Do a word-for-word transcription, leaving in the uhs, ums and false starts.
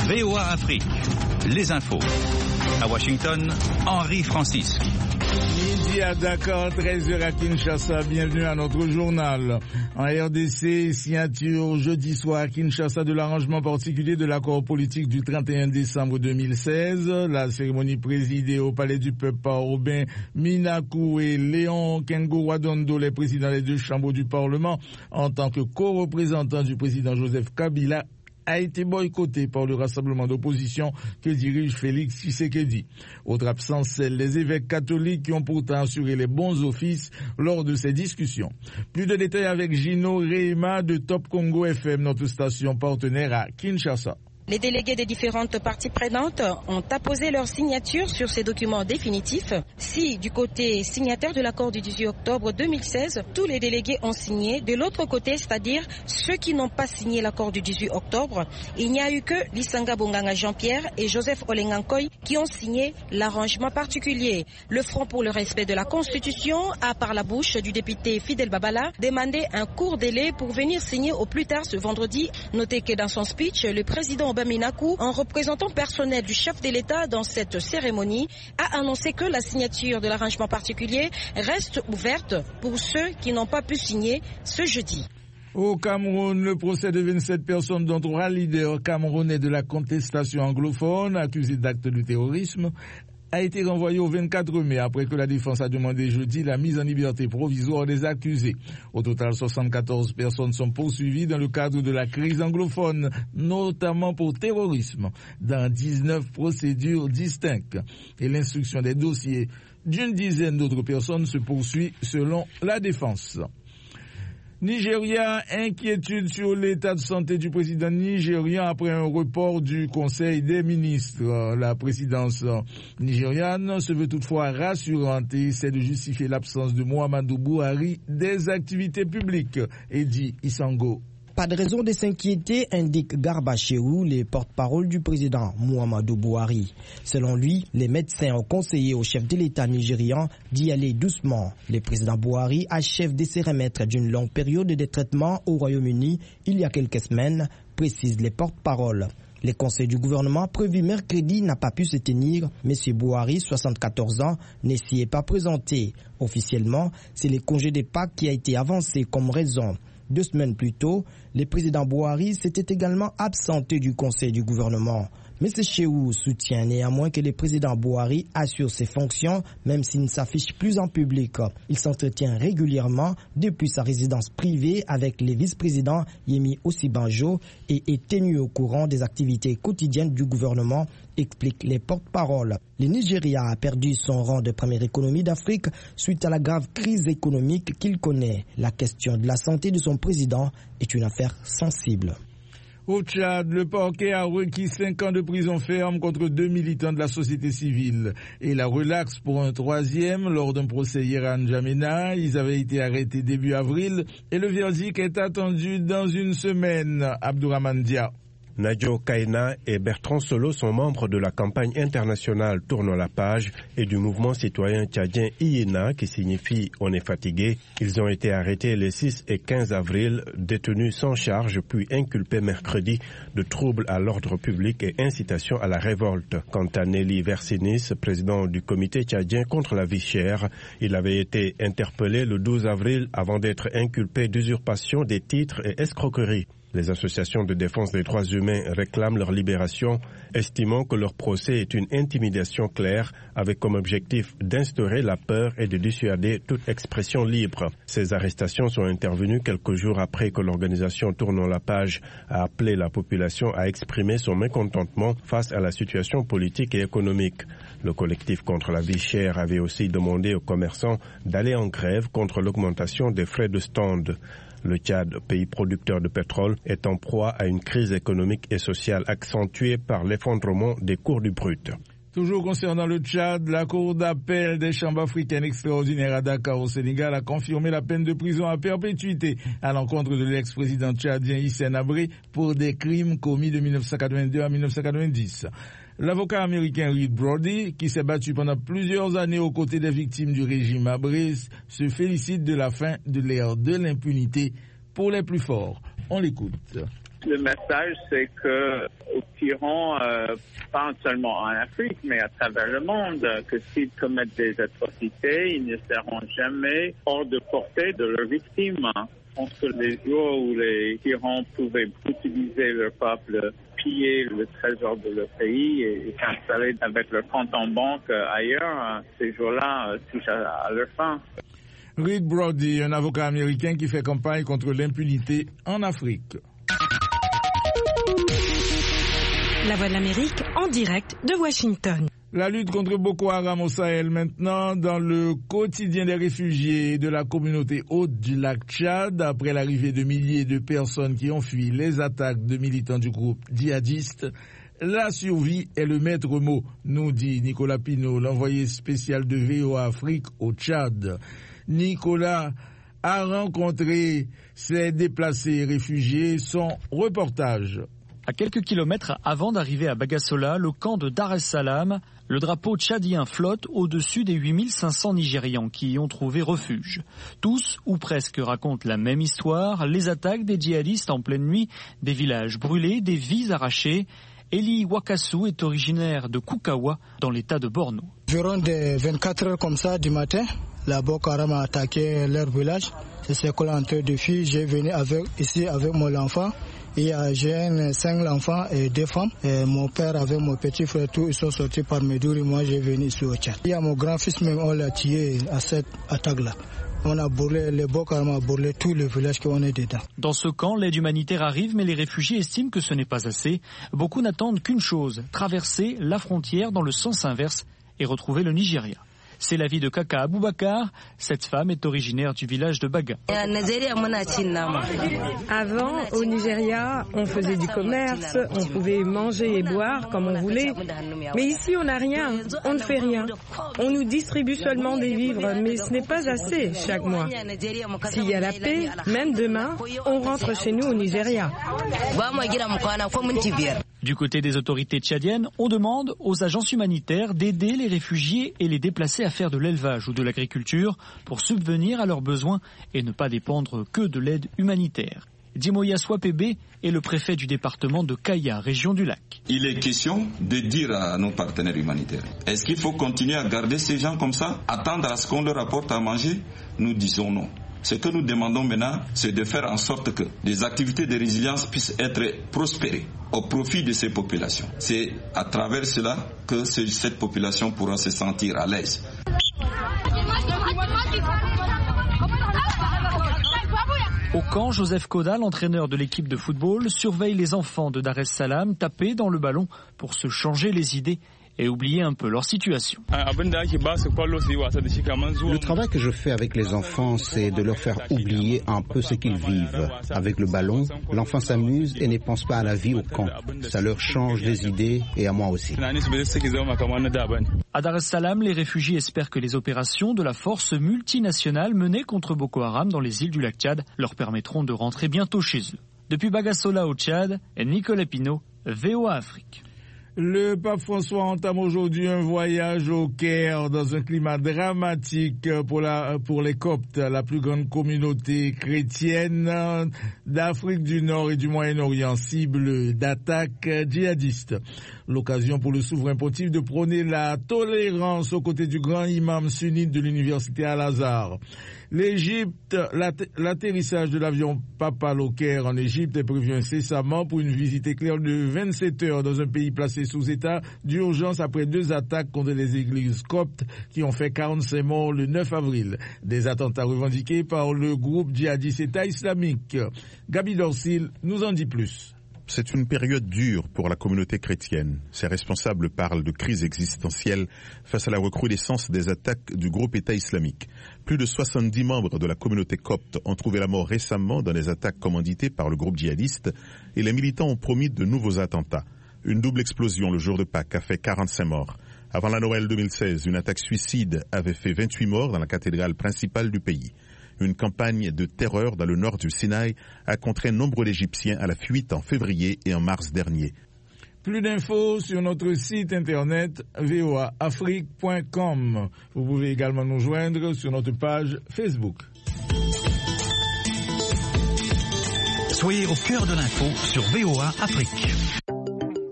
V O A Afrique, les infos. À Washington, Henri Francis. Midi à Dakar, treize heures à Kinshasa, bienvenue à notre journal. En R D C, signature jeudi soir à Kinshasa de l'arrangement particulier de l'accord politique du trente et un décembre deux mille seize. La cérémonie présidée au Palais du Peuple par Robin Minakou et Léon Kengo-Wadondo, les présidents des deux chambres du Parlement, en tant que co-représentants du président Joseph Kabila, a été boycotté par le rassemblement d'opposition que dirige Félix Tshisekedi. Autre absence, celle des évêques catholiques qui ont pourtant assuré les bons offices lors de ces discussions. Plus de détails avec Gino Reima de Top Congo F M, notre station partenaire à Kinshasa. Les délégués des différentes parties prenantes ont apposé leur signature sur ces documents définitifs. Si, du côté signataire de l'accord du dix-huit octobre deux mille seize, tous les délégués ont signé, de l'autre côté, c'est-à-dire ceux qui n'ont pas signé l'accord du dix-huit octobre, il n'y a eu que Lissanga Bonganga Jean-Pierre et Joseph Olengankoy qui ont signé l'arrangement particulier. Le Front pour le respect de la Constitution a, par la bouche du député Fidel Babala, demandé un court délai pour venir signer au plus tard ce vendredi. Notez que dans son speech, le président Minakou, en représentant personnel du chef de l'État dans cette cérémonie, a annoncé que la signature de l'arrangement particulier reste ouverte pour ceux qui n'ont pas pu signer ce jeudi. Au Cameroun, le procès de vingt-sept personnes, dont trois leaders camerounais de la contestation anglophone accusés d'actes de terrorisme, a été renvoyé au vingt-quatre mai après que la défense a demandé jeudi la mise en liberté provisoire des accusés. Au total, soixante-quatorze personnes sont poursuivies dans le cadre de la crise anglophone, notamment pour terrorisme, dans dix-neuf procédures distinctes. Et l'instruction des dossiers d'une dizaine d'autres personnes se poursuit selon la défense. Nigeria, inquiétude sur l'état de santé du président nigérian après un report du Conseil des ministres. La présidence nigériane se veut toutefois rassurante et essaie de justifier l'absence de Muhammadu Buhari des activités publiques. Eddie Isango. Pas de raison de s'inquiéter, indique Garba Shehu, le porte-parole du président Muhammadu Buhari. Selon lui, les médecins ont conseillé au chef de l'État nigérian d'y aller doucement. Le président Buhari achève de se remettre d'une longue période de traitement au Royaume-Uni il y a quelques semaines, précisent les porte-paroles. Le conseil du gouvernement prévu mercredi n'a pas pu se tenir. M. Buhari, soixante-quatorze ans, ne s'y est pas présenté. Officiellement, c'est le congé de Pâques qui a été avancé comme raison. Deux semaines plus tôt, le président Buhari s'était également absenté du conseil du gouvernement. M. Shehu soutient néanmoins que le président Buhari assure ses fonctions, même s'il ne s'affiche plus en public. Il s'entretient régulièrement depuis sa résidence privée avec le vice-président Yemi Osibanjo et est tenu au courant des activités quotidiennes du gouvernement, expliquent les porte-paroles. Le Nigeria a perdu son rang de première économie d'Afrique suite à la grave crise économique qu'il connaît. La question de la santé de son président est une affaire sensible. Au Tchad, le parquet a requis cinq ans de prison ferme contre deux militants de la société civile et la relaxe pour un troisième lors d'un procès hier à N'Djamena. Ils avaient été arrêtés début avril et le verdict est attendu dans une semaine. Abdourahmane Dia. Nadjo Kaina et Bertrand Solo sont membres de la campagne internationale Tournons la page et du mouvement citoyen tchadien I E N A qui signifie On est fatigué. Ils ont été arrêtés les six et quinze avril, détenus sans charge puis inculpés mercredi de troubles à l'ordre public et incitation à la révolte. Quant à Nelly Versinis, président du comité tchadien contre la vie chère, il avait été interpellé le douze avril avant d'être inculpé d'usurpation des titres et escroquerie. Les associations de défense des droits humains réclament leur libération, estimant que leur procès est une intimidation claire avec comme objectif d'instaurer la peur et de dissuader toute expression libre. Ces arrestations sont intervenues quelques jours après que l'organisation Tournons la page a appelé la population à exprimer son mécontentement face à la situation politique et économique. Le collectif contre la vie chère avait aussi demandé aux commerçants d'aller en grève contre l'augmentation des frais de stand. Le Tchad, pays producteur de pétrole, est en proie à une crise économique et sociale accentuée par l'effondrement des cours du brut. Toujours concernant le Tchad, la Cour d'appel des chambres africaines extraordinaires à Dakar au Sénégal a confirmé la peine de prison à perpétuité à l'encontre de l'ex-président tchadien Hissène Habré pour des crimes commis de mille neuf cent quatre-vingt-deux à mille neuf cent quatre-vingt-dix. L'avocat américain Reed Brody, qui s'est battu pendant plusieurs années aux côtés des victimes du régime Habré, se félicite de la fin de l'ère de l'impunité pour les plus forts. On l'écoute. Le message, c'est que au vérifieront, euh, pas seulement en Afrique, mais à travers le monde, que s'ils commettent des atrocités, ils ne seront jamais hors de portée de leurs victimes. Je pense que les jours où les tyrans pouvaient utiliser leur peuple, piller le trésor de leur pays et s'installer avec leur compte en banque ailleurs, ces jours-là touchent à, à leur fin. Reed Brody, un avocat américain qui fait campagne contre l'impunité en Afrique. La Voix de l'Amérique en direct de Washington. La lutte contre Boko Haram au Sahel maintenant dans le quotidien des réfugiés de la communauté haute du lac Tchad après l'arrivée de milliers de personnes qui ont fui les attaques de militants du groupe djihadiste. La survie est le maître mot, nous dit Nicolas Pinault, l'envoyé spécial de V O A Afrique au Tchad. Nicolas a rencontré ces déplacés réfugiés. Son reportage. À quelques kilomètres avant d'arriver à Bagassola, le camp de Dar es Salaam, le drapeau tchadien flotte au-dessus des huit mille cinq cents Nigérians qui y ont trouvé refuge. Tous, ou presque, racontent la même histoire, les attaques des djihadistes en pleine nuit, des villages brûlés, des vies arrachées. Eli Wakasu est originaire de Kukawa, dans l'état de Borno. Environ de vingt-quatre heures comme ça du matin, la Boko Haram a attaqué leur village. C'est ce qu'on est en train de faire. J'ai venu avec, ici avec mon enfant. Et j'ai cinq enfants et deux femmes. Et mon père avec mon petit frère, tous ils sont sortis par Médouri. Moi, j'ai venu ici au Tchad. Il y a mon grand-fils même, on l'a tué à cette attaque-là. On a brûlé, les Boko Haram a brûlé tous les villages qu'on est dedans. Dans ce camp, l'aide humanitaire arrive, mais les réfugiés estiment que ce n'est pas assez. Beaucoup n'attendent qu'une chose, traverser la frontière dans le sens inverse et retrouver le Nigeria. C'est l'avis de Kaka Aboubakar. Cette femme est originaire du village de Baga. Avant, au Nigeria, on faisait du commerce, on pouvait manger et boire comme on voulait. Mais ici, on n'a rien, on ne fait rien. On nous distribue seulement des vivres, mais ce n'est pas assez chaque mois. S'il y a la paix, même demain, on rentre chez nous au Nigeria. Du côté des autorités tchadiennes, on demande aux agences humanitaires d'aider les réfugiés et les déplacés à faire de l'élevage ou de l'agriculture pour subvenir à leurs besoins et ne pas dépendre que de l'aide humanitaire. Dimoya Swapebe est le préfet du département de Kaya, région du lac. Il est question de dire à nos partenaires humanitaires, est-ce qu'il faut continuer à garder ces gens comme ça, attendre à ce qu'on leur apporte à manger? Nous disons non. Ce que nous demandons maintenant, c'est de faire en sorte que les activités de résilience puissent être prospérées au profit de ces populations. C'est à travers cela que cette population pourra se sentir à l'aise. Au camp, Joseph Koda, l'entraîneur de l'équipe de football, surveille les enfants de Dar es Salaam taper dans le ballon pour se changer les idées et oublier un peu leur situation. Le travail que je fais avec les enfants, c'est de leur faire oublier un peu ce qu'ils vivent. Avec le ballon, l'enfant s'amuse et ne pense pas à la vie au camp. Ça leur change les idées et à moi aussi. À Dar es Salaam, les réfugiés espèrent que les opérations de la force multinationale menées contre Boko Haram dans les îles du lac Tchad leur permettront de rentrer bientôt chez eux. Depuis Bagassola au Tchad, Nicolas Pinault, V O A Afrique. Le pape François entame aujourd'hui un voyage au Caire dans un climat dramatique pour, la, pour les Coptes, la plus grande communauté chrétienne d'Afrique du Nord et du Moyen-Orient, cible d'attaques djihadistes. L'occasion pour le souverain pontife de prôner la tolérance aux côtés du grand imam sunnite de l'université Al-Azhar. L'Égypte, l'atterrissage de l'avion papal au Caire en Égypte est prévu incessamment pour une visite éclair de vingt-sept heures dans un pays placé sous état d'urgence après deux attaques contre les églises coptes qui ont fait quarante-cinq morts le neuf avril. Des attentats revendiqués par le groupe djihadiste État islamique. Gabi Dorsil nous en dit plus. C'est une période dure pour la communauté chrétienne. Ses responsables parlent de crise existentielle face à la recrudescence des attaques du groupe État islamique. Plus de soixante-dix membres de la communauté copte ont trouvé la mort récemment dans des attaques commanditées par le groupe djihadiste et les militants ont promis de nouveaux attentats. Une double explosion le jour de Pâques a fait quarante-cinq morts. Avant la Noël deux mille seize, une attaque suicide avait fait vingt-huit morts dans la cathédrale principale du pays. Une campagne de terreur dans le nord du Sinaï a contraint nombre d'Égyptiens à la fuite en février et en mars dernier. Plus d'infos sur notre site internet v o a afrique point com. Vous pouvez également nous joindre sur notre page Facebook. Soyez au cœur de l'info sur V O A Afrique.